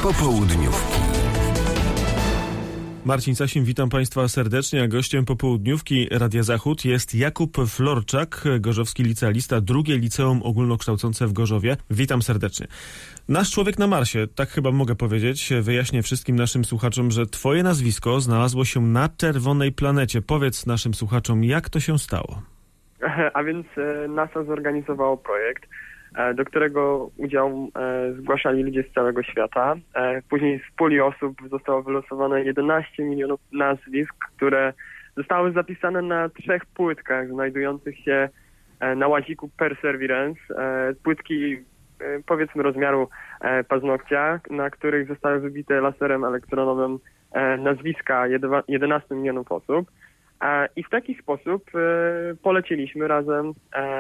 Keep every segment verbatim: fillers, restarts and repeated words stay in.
Popołudniówki. Marcin Sasin, witam Państwa serdecznie, a gościem popołudniówki Radia Zachód jest Jakub Florczak, gorzowski licealista, drugie liceum ogólnokształcące w Gorzowie. Witam serdecznie. Nasz człowiek na Marsie, tak chyba mogę powiedzieć. Wyjaśnię wszystkim naszym słuchaczom, że Twoje nazwisko znalazło się na czerwonej planecie. Powiedz naszym słuchaczom, jak to się stało? A więc NASA zorganizowało projekt, do którego udział zgłaszali ludzie z całego świata. Później z puli osób zostało wylosowane jedenaście milionów nazwisk, które zostały zapisane na trzech płytkach znajdujących się na łaziku Perseverance. Płytki powiedzmy rozmiaru paznokcia, na których zostały wybite laserem elektronowym nazwiska jedenastu milionów osób. I w taki sposób polecieliśmy razem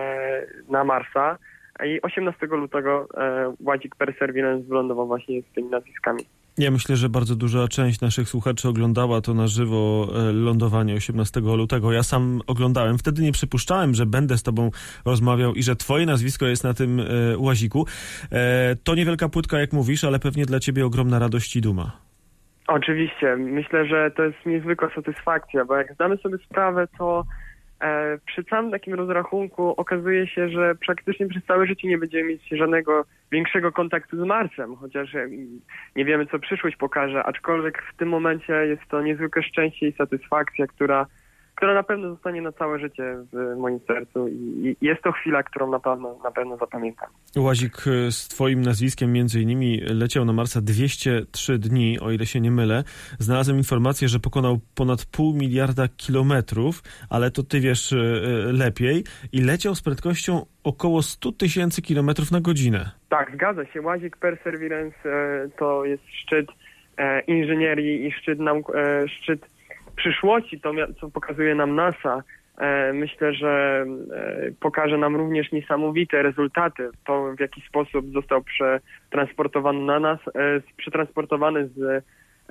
na Marsa. I osiemnastego lutego e, łazik Perseverance wylądował właśnie z tymi nazwiskami. Ja myślę, że bardzo duża część naszych słuchaczy oglądała to na żywo e, lądowanie osiemnastego lutego. Ja sam oglądałem. Wtedy nie przypuszczałem, że będę z tobą rozmawiał i że twoje nazwisko jest na tym e, łaziku. E, to niewielka płytka, jak mówisz, ale pewnie dla ciebie ogromna radość i duma. Oczywiście. Myślę, że to jest niezwykła satysfakcja, bo jak zdamy sobie sprawę, to przy całym takim rozrachunku okazuje się, że praktycznie przez całe życie nie będziemy mieć żadnego większego kontaktu z Marsem, chociaż nie wiemy, co przyszłość pokaże, aczkolwiek w tym momencie jest to niezwykłe szczęście i satysfakcja, która, która na pewno zostanie na całe życie w moim sercu i jest to chwila, którą na pewno, na pewno zapamiętam. Łazik z twoim nazwiskiem między innymi leciał na Marsa dwieście trzy dni, o ile się nie mylę. Znalazłem informację, że pokonał ponad pół miliarda kilometrów, ale to ty wiesz lepiej, i leciał z prędkością około sto tysięcy kilometrów na godzinę. Tak, zgadza się. Łazik Perseverance to jest szczyt inżynierii i szczyt, nauk- szczyt przyszłości, to co pokazuje nam NASA. Myślę, że pokaże nam również niesamowite rezultaty. To, w jaki sposób został przetransportowany na nas, przetransportowany z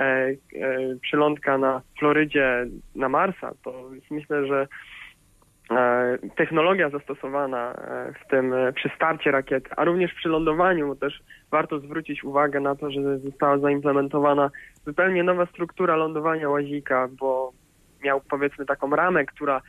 przylądka na Florydzie na Marsa. To jest, myślę, że technologia zastosowana w tym przy starcie rakiety, a również przy lądowaniu, bo też warto zwrócić uwagę na to, że została zaimplementowana zupełnie nowa struktura lądowania łazika, bo miał powiedzmy taką ramę, która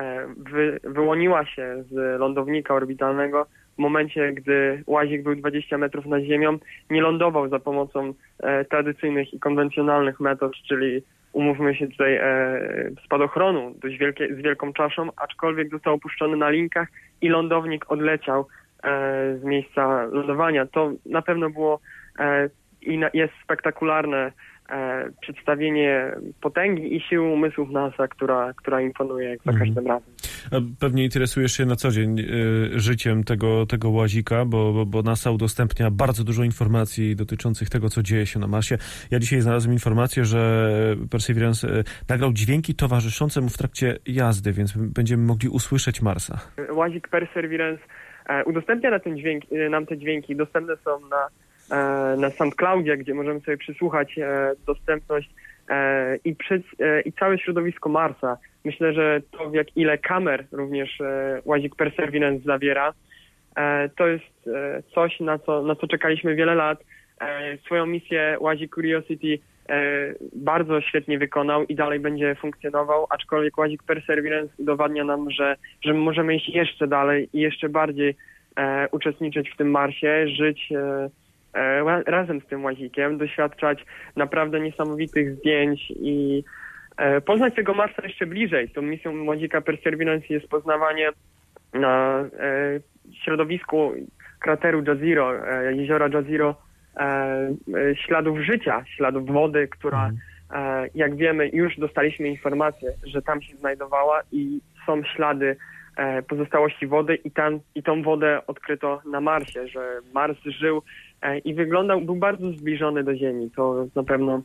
wy, wyłoniła się z lądownika orbitalnego w momencie, gdy łazik był dwadzieścia metrów nad ziemią, nie lądował za pomocą e, tradycyjnych i konwencjonalnych metod, czyli umówmy się tutaj e, spadochronu dość wielkie, z wielką czaszą, aczkolwiek został opuszczony na linkach i lądownik odleciał e, z miejsca lądowania. To na pewno było e, i na, jest spektakularne e, przedstawienie potęgi i siły umysłów NASA, która, która imponuje jak za mhm. każdym razem. Pewnie interesujesz się na co dzień y, życiem tego, tego łazika, bo, bo, bo NASA udostępnia bardzo dużo informacji dotyczących tego, co dzieje się na Marsie. Ja dzisiaj znalazłem informację, że Perseverance y, nagrał dźwięki towarzyszące mu w trakcie jazdy, więc będziemy mogli usłyszeć Marsa. Łazik Perseverance e, udostępnia na ten dźwięk, e, nam te dźwięki. Dostępne są na, e, na SoundCloudzie, gdzie możemy sobie przysłuchać e, dostępność e, i, przy, e, i całe środowisko Marsa. Myślę, że to, w jak ile kamer również e, łazik Perseverance zawiera, e, to jest e, coś, na co, na co czekaliśmy wiele lat. E, swoją misję łazik Curiosity e, bardzo świetnie wykonał i dalej będzie funkcjonował, aczkolwiek łazik Perseverance udowadnia nam, że, że możemy iść jeszcze dalej i jeszcze bardziej e, uczestniczyć w tym Marsie, żyć e, e, razem z tym łazikiem, doświadczać naprawdę niesamowitych zdjęć i poznać tego Marsa jeszcze bliżej. Tą misją łazika Perseverance jest poznawanie na e, środowisku krateru Jezero, e, jeziora Jezero, e, e, śladów życia, śladów wody, która, e, jak wiemy, już dostaliśmy informację, że tam się znajdowała i są ślady e, pozostałości wody i, tam, i tą wodę odkryto na Marsie, że Mars żył e, i wyglądał, był bardzo zbliżony do Ziemi. To na pewno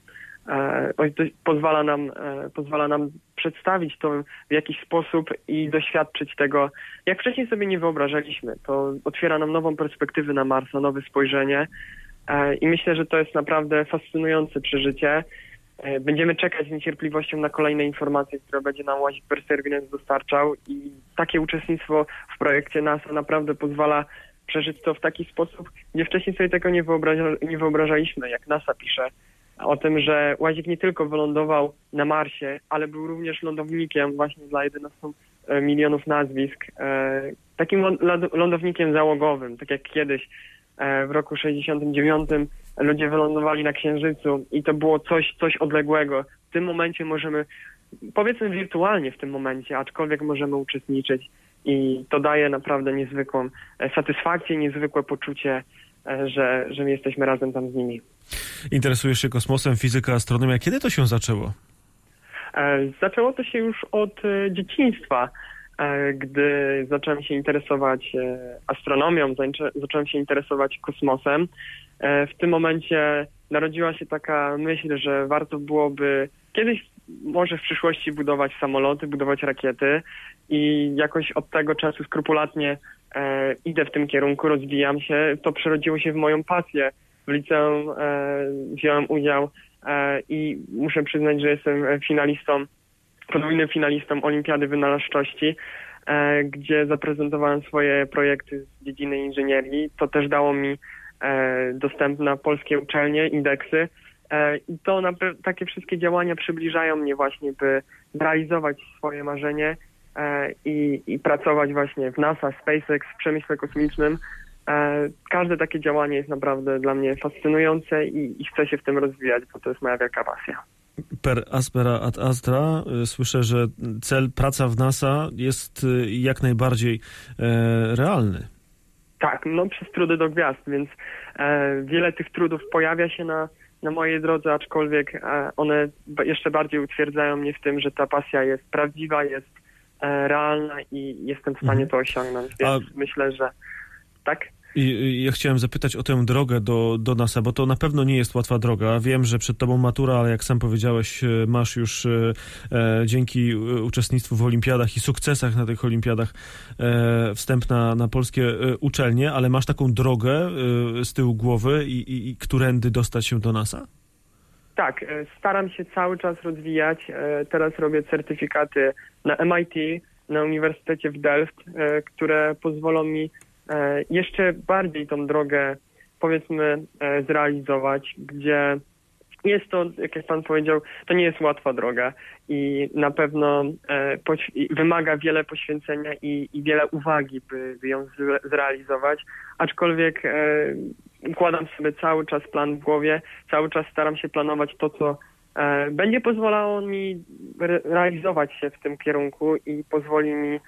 pozwala nam, pozwala nam przedstawić to w jakiś sposób i doświadczyć tego, jak wcześniej sobie nie wyobrażaliśmy. To otwiera nam nową perspektywę na Marsa, nowe spojrzenie i myślę, że to jest naprawdę fascynujące przeżycie. Będziemy czekać z niecierpliwością na kolejne informacje, które będzie nam łazik Perseverance dostarczał i takie uczestnictwo w projekcie NASA naprawdę pozwala przeżyć to w taki sposób, gdzie wcześniej sobie tego nie, wyobraża, nie wyobrażaliśmy, jak NASA pisze o tym, że łazik nie tylko wylądował na Marsie, ale był również lądownikiem właśnie dla jedenastu milionów nazwisk, e, takim lądownikiem załogowym, tak jak kiedyś e, w roku sześćdziesiątym dziewiątym ludzie wylądowali na Księżycu i to było coś, coś odległego. W tym momencie możemy, powiedzmy wirtualnie w tym momencie, aczkolwiek możemy uczestniczyć i to daje naprawdę niezwykłą satysfakcję, niezwykłe poczucie, że, że my jesteśmy razem tam z nimi. Interesujesz się kosmosem, fizyka, astronomia. Kiedy to się zaczęło? Zaczęło to się już od dzieciństwa, gdy zacząłem się interesować astronomią, zacząłem się interesować kosmosem. W tym momencie narodziła się taka myśl, że warto byłoby kiedyś może w przyszłości budować samoloty, budować rakiety i jakoś od tego czasu skrupulatnie e, idę w tym kierunku, rozwijam się. To przerodziło się w moją pasję. W liceum e, wziąłem udział e, i muszę przyznać, że jestem finalistą, podwójnym finalistą Olimpiady Wynalazczości, e, gdzie zaprezentowałem swoje projekty z dziedziny inżynierii. To też dało mi e, dostęp na polskie uczelnie, indeksy. I to takie wszystkie działania przybliżają mnie właśnie, by realizować swoje marzenie i, i pracować właśnie w NASA, SpaceX, w przemyśle kosmicznym. Każde takie działanie jest naprawdę dla mnie fascynujące i, i chcę się w tym rozwijać, bo to jest moja wielka pasja. Per aspera ad astra. Słyszę, że cel praca w NASA jest jak najbardziej e, realny. Tak, no przez trudy do gwiazd, więc e, wiele tych trudów pojawia się na na mojej drodze, aczkolwiek one jeszcze bardziej utwierdzają mnie w tym, że ta pasja jest prawdziwa, jest realna i jestem w stanie to osiągnąć, więc A... myślę, że tak. I ja chciałem zapytać o tę drogę do, do NASA, bo to na pewno nie jest łatwa droga. Wiem, że przed tobą matura, ale jak sam powiedziałeś, masz już e, dzięki uczestnictwu w olimpiadach i sukcesach na tych olimpiadach e, wstęp na, na polskie e, uczelnie, ale masz taką drogę e, z tyłu głowy i, i, i którędy dostać się do NASA? Tak, staram się cały czas rozwijać. Teraz robię certyfikaty na M I T, na Uniwersytecie w Delft, które pozwolą mi jeszcze bardziej tą drogę, powiedzmy, zrealizować, gdzie jest to, jak pan powiedział, to nie jest łatwa droga i na pewno wymaga wiele poświęcenia i, i wiele uwagi, by, by ją zrealizować, aczkolwiek układam sobie cały czas plan w głowie, cały czas staram się planować to, co będzie pozwalało mi realizować się w tym kierunku i pozwoli mi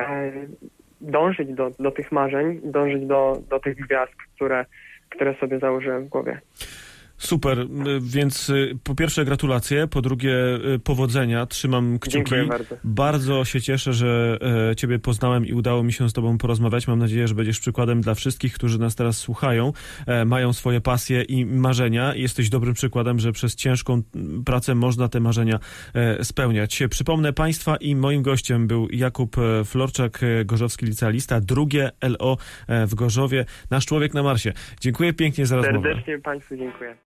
dążyć do, do tych marzeń, dążyć do, do tych gwiazd, które, które sobie założyłem w głowie. Super, więc po pierwsze gratulacje, po drugie powodzenia, trzymam kciuki. Dziękuję bardzo. Bardzo się cieszę, że ciebie poznałem i udało mi się z tobą porozmawiać. Mam nadzieję, że będziesz przykładem dla wszystkich, którzy nas teraz słuchają, mają swoje pasje i marzenia. Jesteś dobrym przykładem, że przez ciężką pracę można te marzenia spełniać. Przypomnę państwa i moim gościem był Jakub Florczak, gorzowski licealista, drugie L O w Gorzowie, nasz człowiek na Marsie. Dziękuję pięknie za rozmowę. Serdecznie państwu dziękuję.